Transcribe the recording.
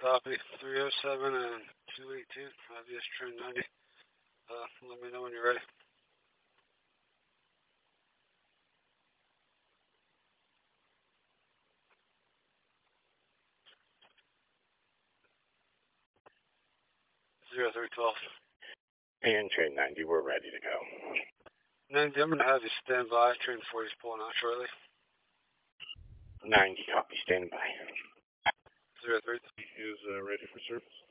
Copy. 307 and 218. Obvious train 90. Let me know when you're ready. Zero 312. And train 90, we're ready to go. 90, I'm going to have you stand by. Train 40 is pulling out shortly. 90, copy, stand by. 03 is ready for service.